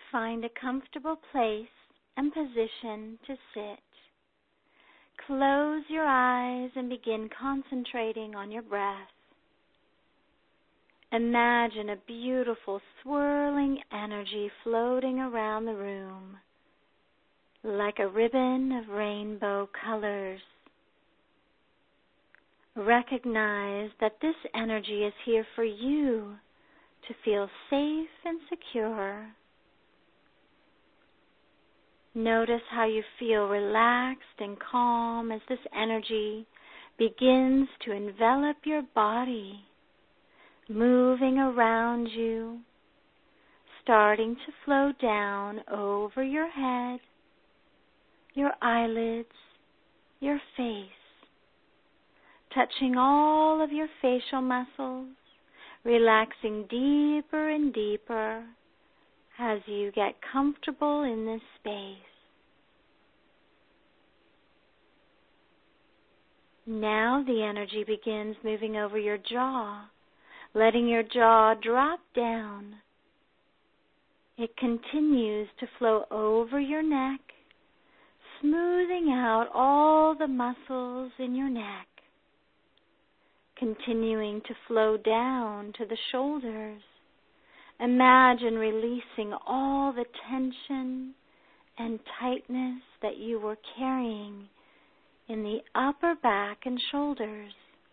find a comfortable place and position to sit. Close your eyes and begin concentrating on your breath. Imagine a beautiful swirling energy floating around the room, like a ribbon of rainbow colors. Recognize that this energy is here for you to feel safe and secure. Notice how you feel relaxed and calm as this energy begins to envelop your body, moving around you, starting to flow down over your head, your eyelids, your face, touching all of your facial muscles, relaxing deeper and deeper as you get comfortable in this space. Now the energy begins moving over your jaw, letting your jaw drop down. It continues to flow over your neck, smoothing out all the muscles in your neck, continuing to flow down to the shoulders. Imagine releasing all the tension and tightness that you were carrying in the upper back and shoulders.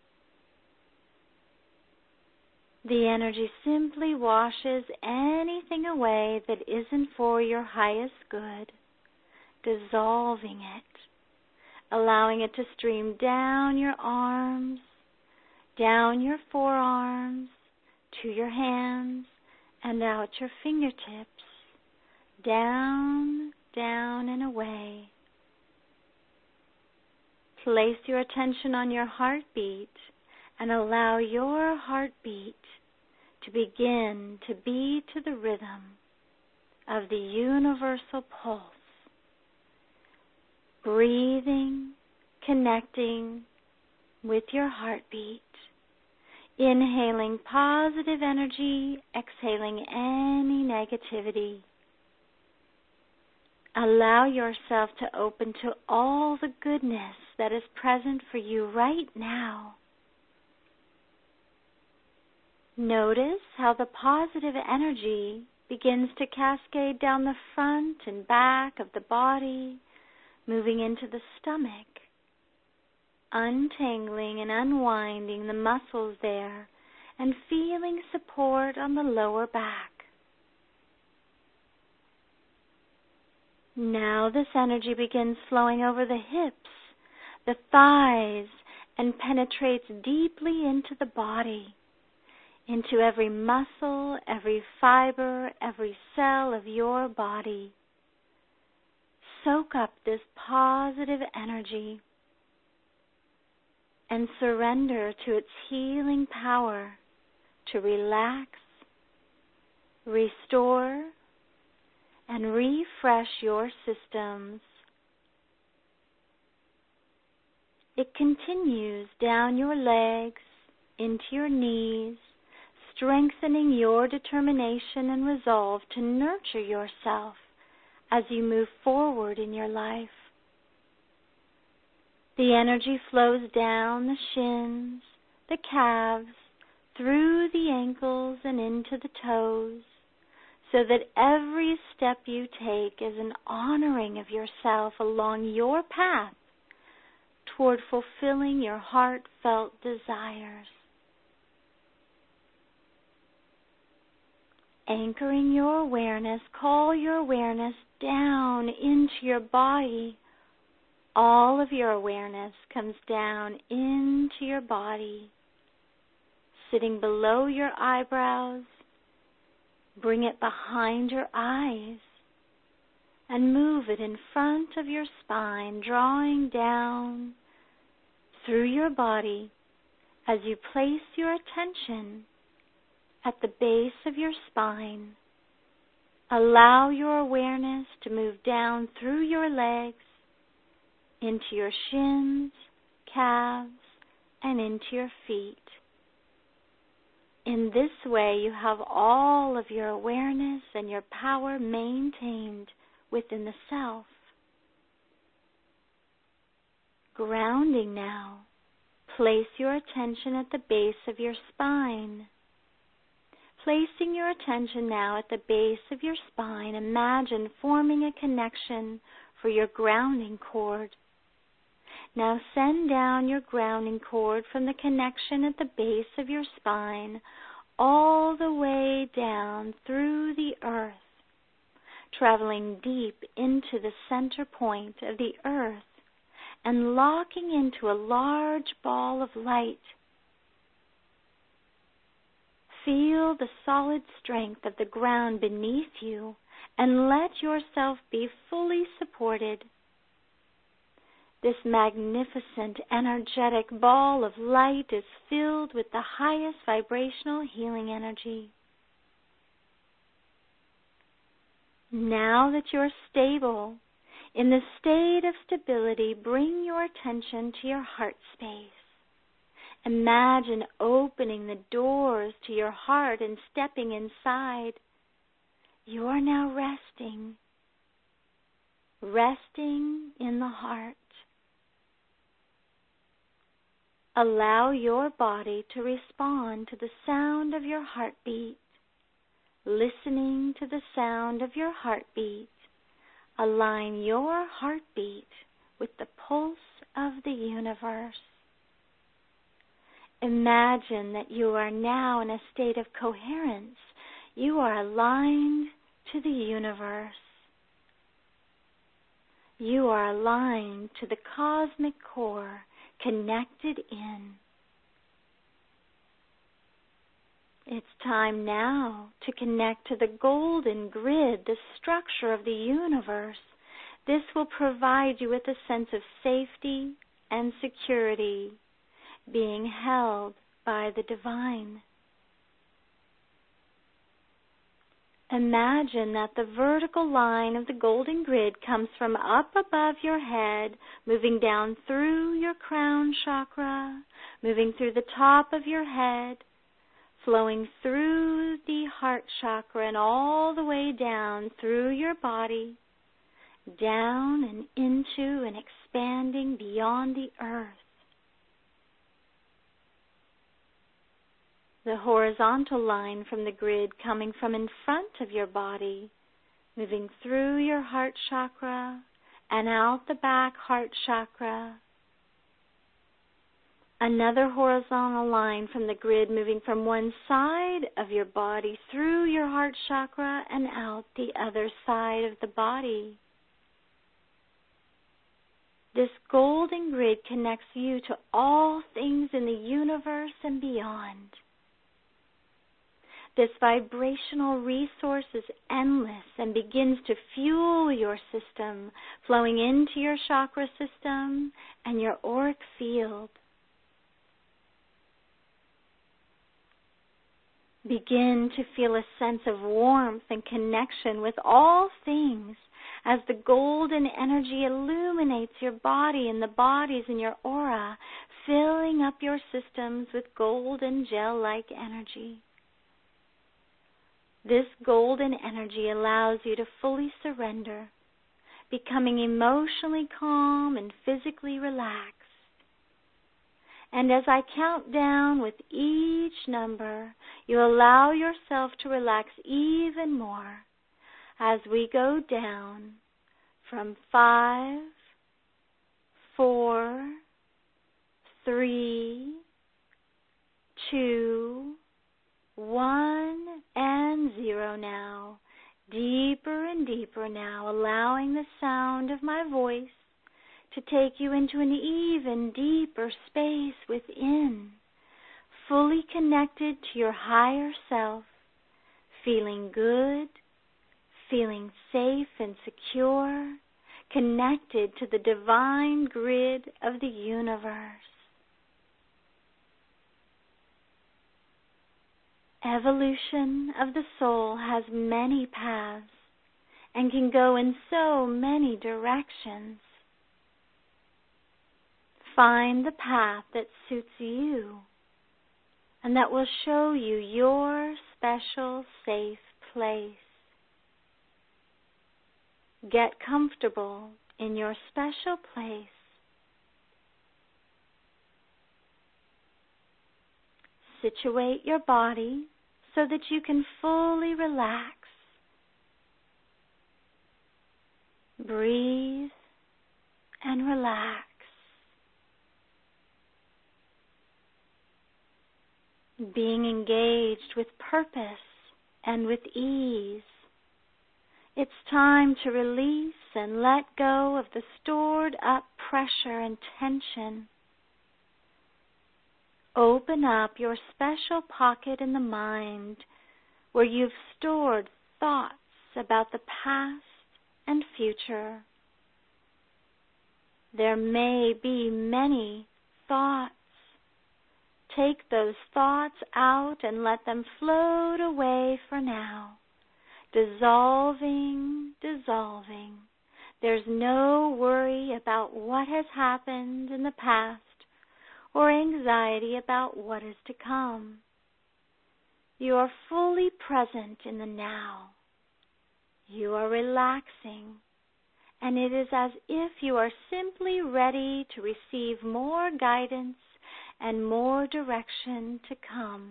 The energy simply washes anything away that isn't for your highest good, dissolving it, allowing it to stream down your arms, down your forearms, to your hands, and out your fingertips, down, down, and away. Place your attention on your heartbeat and allow your heartbeat to begin to beat to the rhythm of the universal pulse. Breathing, connecting with your heartbeat. Inhaling positive energy, exhaling any negativity. Allow yourself to open to all the goodness that is present for you right now. Notice how the positive energy begins to cascade down the front and back of the body, moving into the stomach, untangling and unwinding the muscles there and feeling support on the lower back. Now this energy begins flowing over the hips, the thighs, and penetrates deeply into the body, into every muscle, every fiber, every cell of your body. Soak up this positive energy and surrender to its healing power to relax, restore, and refresh your systems. It continues down your legs, into your knees, strengthening your determination and resolve to nurture yourself as you move forward in your life. The energy flows down the shins, the calves, through the ankles and into the toes, so that every step you take is an honoring of yourself along your path toward fulfilling your heartfelt desires. Anchoring your awareness, call your awareness down into your body. All of your awareness comes down into your body, sitting below your eyebrows. Bring it behind your eyes and move it in front of your spine, drawing down through your body as you place your attention at the base of your spine. Allow your awareness to move down through your legs, into your shins, calves, and into your feet. In this way, you have all of your awareness and your power maintained within the self. Grounding now. Place your attention at the base of your spine. Placing your attention now at the base of your spine, imagine forming a connection for your grounding cord. Now send down your grounding cord from the connection at the base of your spine all the way down through the earth, traveling deep into the center point of the earth and locking into a large ball of light. Feel the solid strength of the ground beneath you and let yourself be fully supported. This magnificent, energetic ball of light is filled with the highest vibrational healing energy. Now that you're stable, in the state of stability, bring your attention to your heart space. Imagine opening the doors to your heart and stepping inside. You are now resting in the heart. Allow your body to respond to the sound of your heartbeat. Listening to the sound of your heartbeat, align your heartbeat with the pulse of the universe. Imagine that you are now in a state of coherence. You are aligned to the universe. You are aligned to the cosmic core, connected in. It's time now to connect to the golden grid, the structure of the universe. This will provide you with a sense of safety and security, being held by the divine. Imagine that the vertical line of the golden grid comes from up above your head, moving down through your crown chakra, moving through the top of your head, flowing through the heart chakra and all the way down through your body, down and into and expanding beyond the earth. The horizontal line from the grid coming from in front of your body, moving through your heart chakra and out the back heart chakra. Another horizontal line from the grid moving from one side of your body through your heart chakra and out the other side of the body. This golden grid connects you to all things in the universe and beyond. This vibrational resource is endless and begins to fuel your system, flowing into your chakra system and your auric field. Begin to feel a sense of warmth and connection with all things as the golden energy illuminates your body and the bodies in your aura, filling up your systems with golden gel-like energy. This golden energy allows you to fully surrender, becoming emotionally calm and physically relaxed. And as I count down with each number, you allow yourself to relax even more as we go down from 5, 4, 3, 2, 1, and 0 now. Deeper and deeper now, allowing the sound of my voice to take you into an even deeper space within, fully connected to your higher self, feeling good, feeling safe and secure, connected to the divine grid of the universe. Evolution of the soul has many paths and can go in so many directions. Find the path that suits you. and that will show you your special safe place. Get comfortable in your special place. Situate your body so that you can fully relax. Breathe and relax. Being engaged with purpose and with ease. It's time to release and let go of the stored up pressure and tension. Open up your special pocket in the mind where you've stored thoughts about the past and future. There may be many thoughts. Take those thoughts out and let them float away for now. Dissolving, dissolving. There's no worry about what has happened in the past or anxiety about what is to come. You are fully present in the now. You are relaxing, and it is as if you are simply ready to receive more guidance and more direction to come.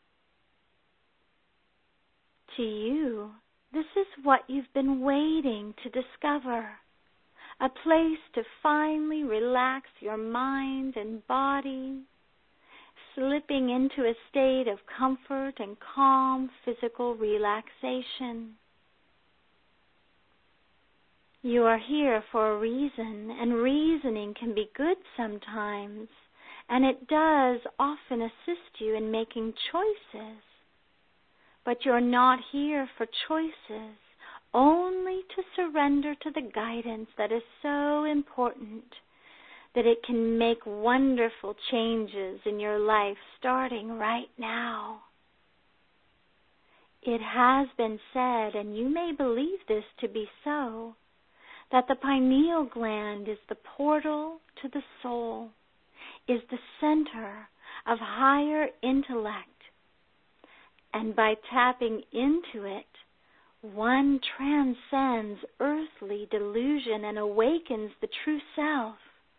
To you, this is what you've been waiting to discover, a place to finally relax your mind and body, slipping into a state of comfort and calm physical relaxation. You are here for a reason, and reasoning can be good sometimes, and it does often assist you in making choices. But you're not here for choices, only to surrender to the guidance that is so important that it can make wonderful changes in your life starting right now. It has been said, and you may believe this to be so, that the pineal gland is the portal to the soul, is the center of higher intellect, and by tapping into it, one transcends earthly delusion and awakens the true self.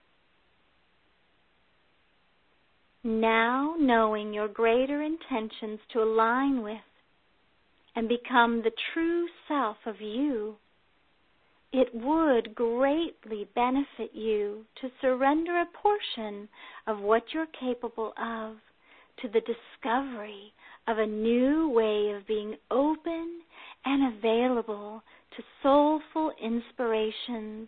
Now, knowing your greater intentions to align with and become the true self of you, it would greatly benefit you to surrender a portion of what you're capable of to the discovery of a new way of being open and available to soulful inspirations.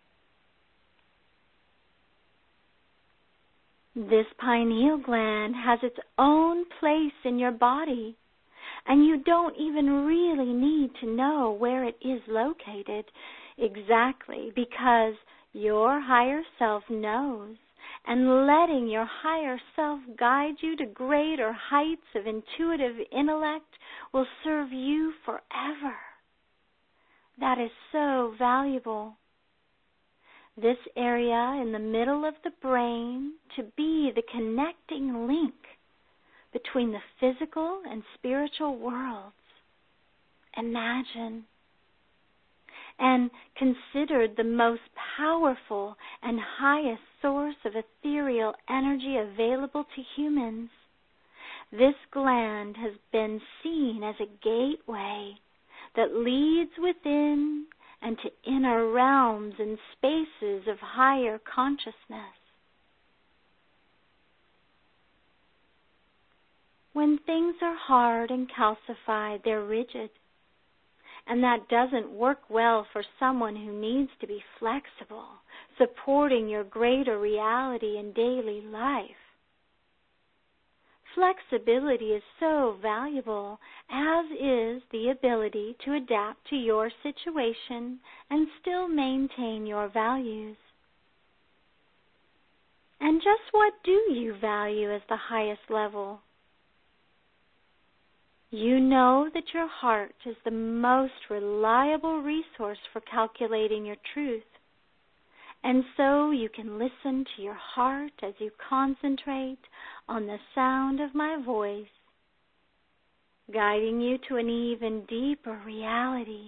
This pineal gland has its own place in your body, and you don't even really need to know where it is located exactly, because your higher self knows, and letting your higher self guide you to greater heights of intuitive intellect will serve you forever. That is so valuable. This area in the middle of the brain to be the connecting link between the physical and spiritual worlds. Imagine. And considered the most powerful and highest source of ethereal energy available to humans, this gland has been seen as a gateway that leads within and to inner realms and spaces of higher consciousness. When things are hard and calcified, they're rigid. And that doesn't work well for someone who needs to be flexible, supporting your greater reality in daily life. Flexibility is so valuable, as is the ability to adapt to your situation and still maintain your values. And just what do you value as the highest level? You know that your heart is the most reliable resource for calculating your truth, And so you can listen to your heart as you concentrate on the sound of my voice, guiding you to an even deeper reality.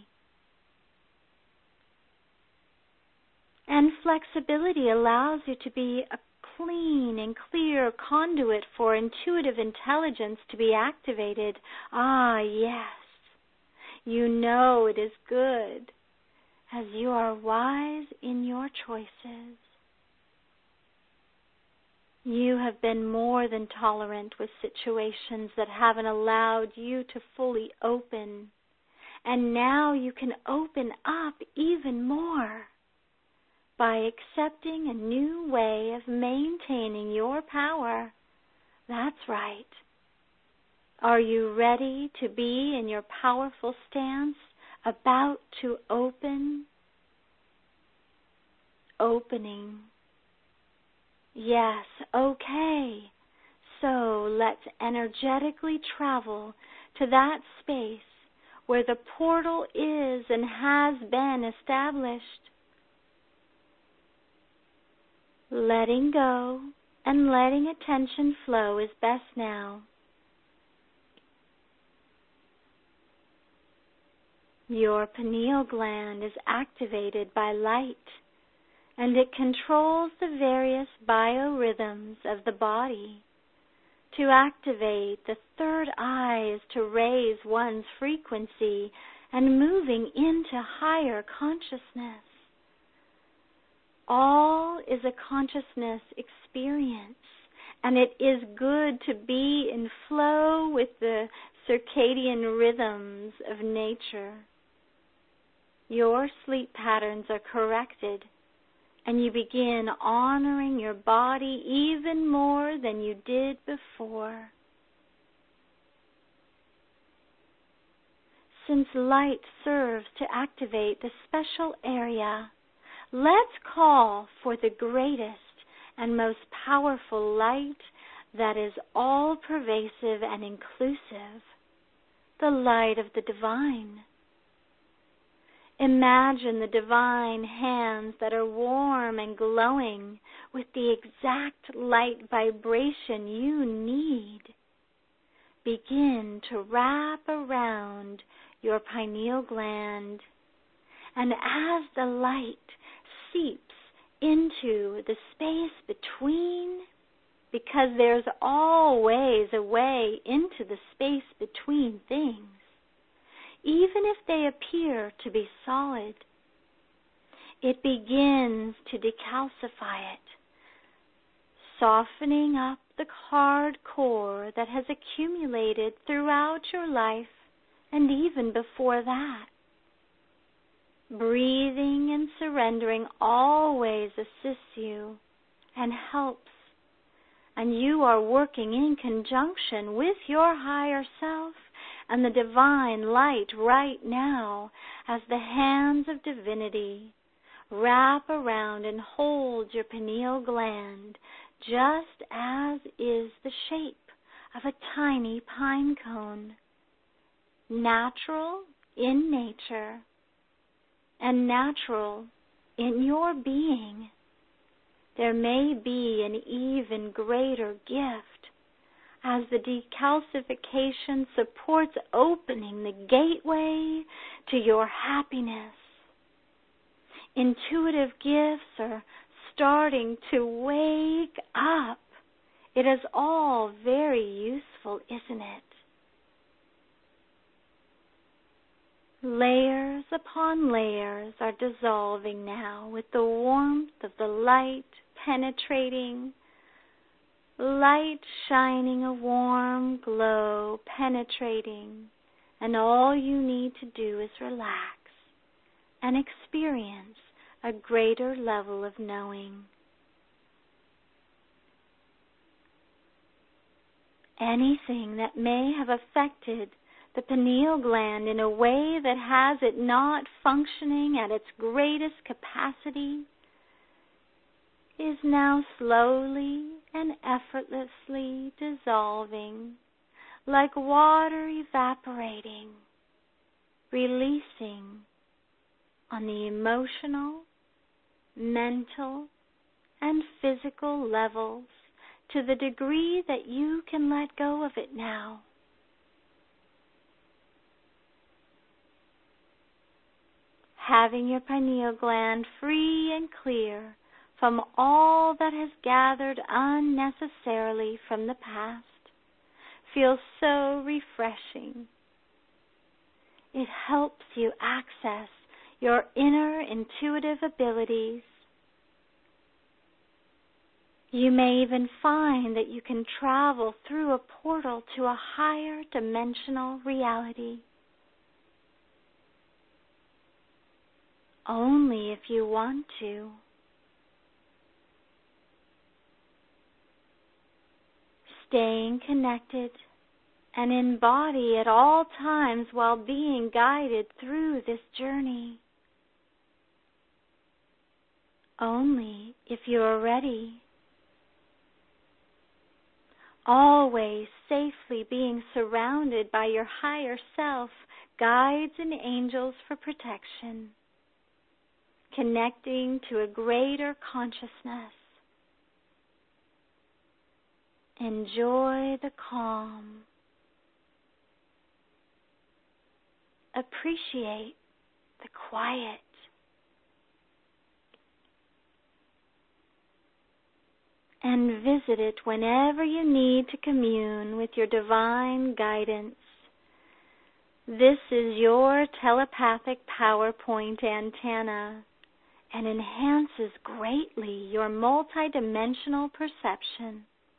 And flexibility allows you to be a clean and clear conduit for intuitive intelligence to be activated. Ah, yes. You know it is good, as you are wise in your choices. You have been more than tolerant with situations that haven't allowed you to fully open. And now you can open up even more by accepting a new way of maintaining your power. That's right. Are you ready to be in your powerful stance, about to open? Opening. Yes, okay. So let's energetically travel to that space where the portal is and has been established. Letting go and letting attention flow is best now. Your pineal gland is activated by light, and it controls the various biorhythms of the body. To activate the third eye is to raise one's frequency and moving into higher consciousness. All is a consciousness experience, and it is good to be in flow with the circadian rhythms of nature. Your sleep patterns are corrected, and you begin honoring your body even more than you did before. Since light serves to activate the special area, let's call for the greatest and most powerful light that is all-pervasive and inclusive, the light of the divine. Imagine the divine hands that are warm and glowing with the exact light vibration you need. Begin to wrap around your pineal gland, and as the light seeps into the space between, because there's always a way into the space between things, even if they appear to be solid, it begins to decalcify it, softening up the hard core that has accumulated throughout your life and even before that. Breathing and surrendering always assists you and helps, and you are working in conjunction with your higher self and the divine light right now as the hands of divinity wrap around and hold your pineal gland just as is the shape of a tiny pine cone, natural in nature and natural in your being. There may be an even greater gift as the decalcification supports opening the gateway to your happiness. Intuitive gifts are starting to wake up. It is all very useful, isn't it? Layers upon layers are dissolving now with the warmth of the light penetrating, light shining a warm glow penetrating, and all you need to do is relax and experience a greater level of knowing. Anything that may have affected the pineal gland in a way that has it not functioning at its greatest capacity is now slowly and effortlessly dissolving, like water evaporating, releasing on the emotional, mental, and physical levels to the degree that you can let go of it now. Having your pineal gland free and clear from all that has gathered unnecessarily from the past feels so refreshing. It helps you access your inner intuitive abilities. You may even find that you can travel through a portal to a higher dimensional reality. Only if you want to. Staying connected and in body at all times while being guided through this journey. Only if you are ready. Always safely being surrounded by your higher self, guides and angels for protection. Connecting to a greater consciousness. Enjoy the calm. Appreciate the quiet. And visit it whenever you need to commune with your divine guidance. This is your telepathic PowerPoint antenna and enhances greatly your multidimensional perception.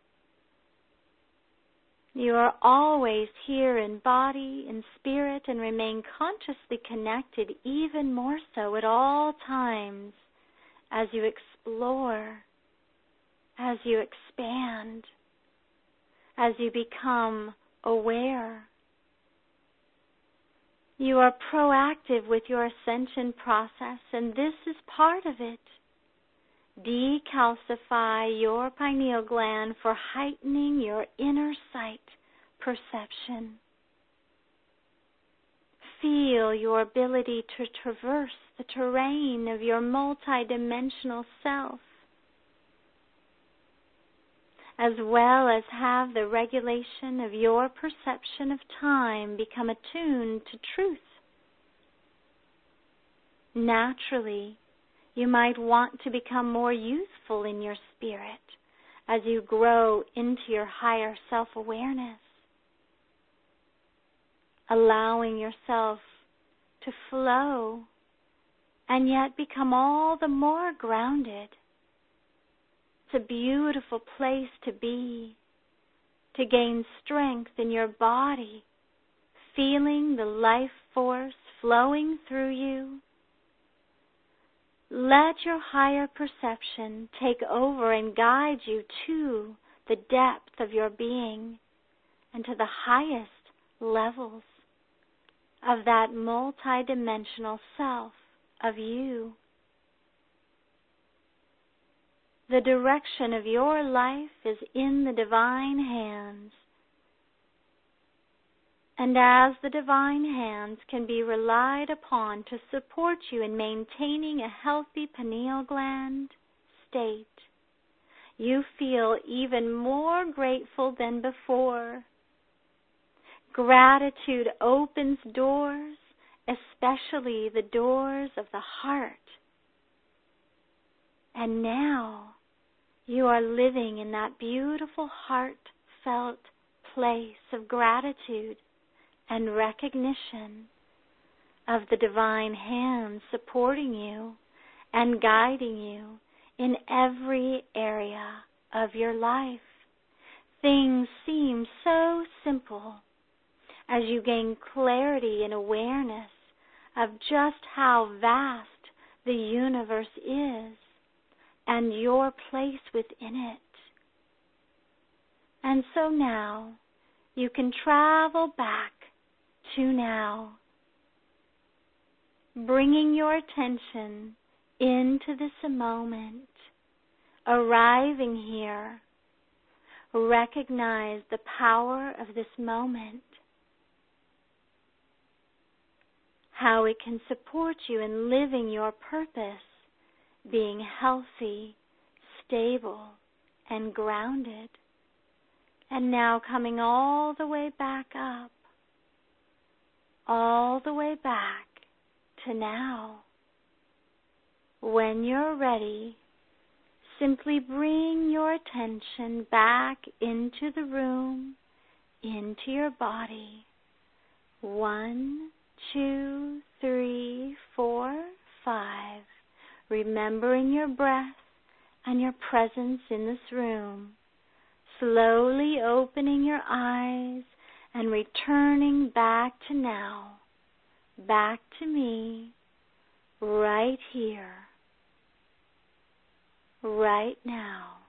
You are always here in body, in spirit, and remain consciously connected even more so at all times as you explore, as you expand, as you become aware. You are proactive with your ascension process, and this is part of it. Decalcify your pineal gland for heightening your inner sight perception. Feel your ability to traverse the terrain of your multidimensional self, as well as have the regulation of your perception of time become attuned to truth. Naturally, you might want to become more youthful in your spirit as you grow into your higher self-awareness, allowing yourself to flow and yet become all the more grounded. It's a beautiful place to be, to gain strength in your body, feeling the life force flowing through you. Let your higher perception take over and guide you to the depth of your being and to the highest levels of that multidimensional self of you. The direction of your life is in the divine hands. And as the divine hands can be relied upon to support you in maintaining a healthy pineal gland state, you feel even more grateful than before. Gratitude opens doors, especially the doors of the heart. And now you are living in that beautiful heartfelt place of gratitude and recognition of the divine hand supporting you and guiding you in every area of your life. Things seem so simple as you gain clarity and awareness of just how vast the universe is and your place within it. And so now you can travel back to now, bringing your attention into this moment, arriving here. Recognize the power of this moment, how it can support you in living your purpose, being healthy, stable, and grounded. And now coming all the way back up, all the way back to now. When you're ready, simply bring your attention back into the room, into your body. 1, 2, 3, 4, 5. Remembering your breath and your presence in this room. Slowly opening your eyes and returning back to now, back to me, right here, right now.